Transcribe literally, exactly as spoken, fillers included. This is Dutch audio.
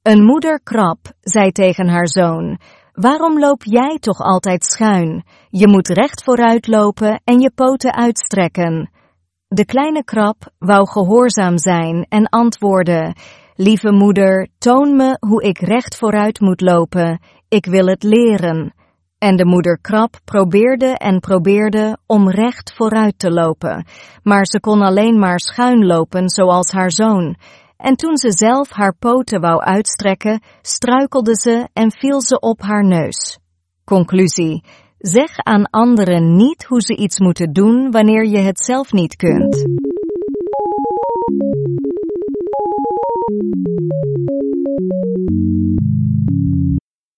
Een moeder krab zei tegen haar zoon: waarom loop jij toch altijd schuin? Je moet recht vooruit lopen en je poten uitstrekken. De kleine krab wou gehoorzaam zijn en antwoordde: lieve moeder, toon me hoe ik recht vooruit moet lopen. Ik wil het leren. En de moeder krab probeerde en probeerde om recht vooruit te lopen, maar ze kon alleen maar schuin lopen zoals haar zoon. En toen ze zelf haar poten wou uitstrekken, struikelde ze en viel ze op haar neus. Conclusie: zeg aan anderen niet hoe ze iets moeten doen wanneer je het zelf niet kunt.